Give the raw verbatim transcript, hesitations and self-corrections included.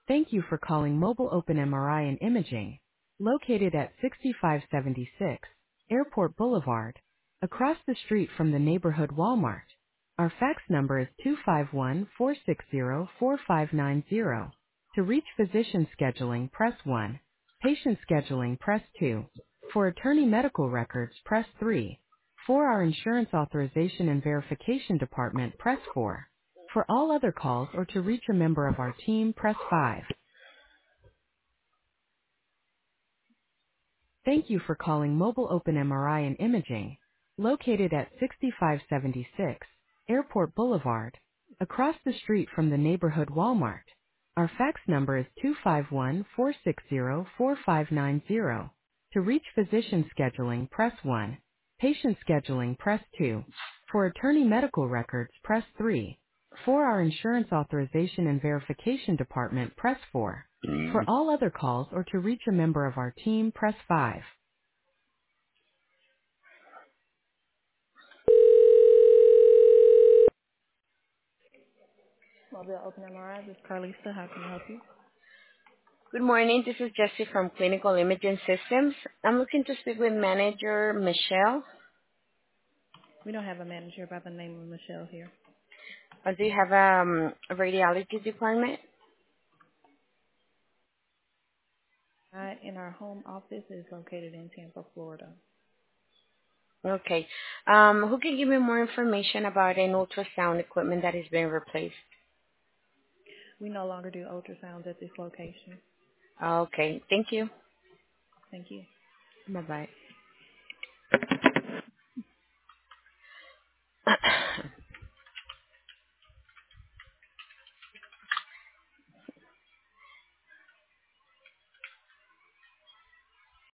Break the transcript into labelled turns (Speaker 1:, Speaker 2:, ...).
Speaker 1: Thank you for calling Mobile Open M R I and Imaging, located at sixty-five seventy-six Airport Boulevard, across the street from the neighborhood Walmart. Our fax number is two five one, four six zero, four five nine zero. To reach physician scheduling, press one. Patient scheduling, press two. For attorney medical records, press three. For our insurance authorization and verification department, press four. For all other calls or to reach a member of our team, press five. Thank you for calling Mobile Open M R I and Imaging, located at sixty-five seventy-six Airport Boulevard, across the street from the neighborhood Walmart. Our fax number is two five one, four six zero, four five nine zero. To reach physician scheduling, press one. Patient scheduling, press two. For attorney medical records, press three. For our insurance authorization and verification department, press four. For
Speaker 2: Mm.
Speaker 1: all other calls or to reach a member of our team, press five. Mobile Open M R I, this is Carlisa. How can I help you?
Speaker 2: Good morning. This is Jessie from Clinical Imaging Systems. I'm looking to speak with manager Michelle.
Speaker 1: We don't have a manager by the name of Michelle here.
Speaker 2: Or do you have um, a radiology department?
Speaker 1: Uh, in our home office is located in Tampa, Florida.
Speaker 2: Okay. Um, who can give me more information about an ultrasound equipment that is being replaced?
Speaker 1: We no longer do ultrasounds at this location.
Speaker 2: Okay. Thank you.
Speaker 1: Thank you.
Speaker 2: Bye-bye.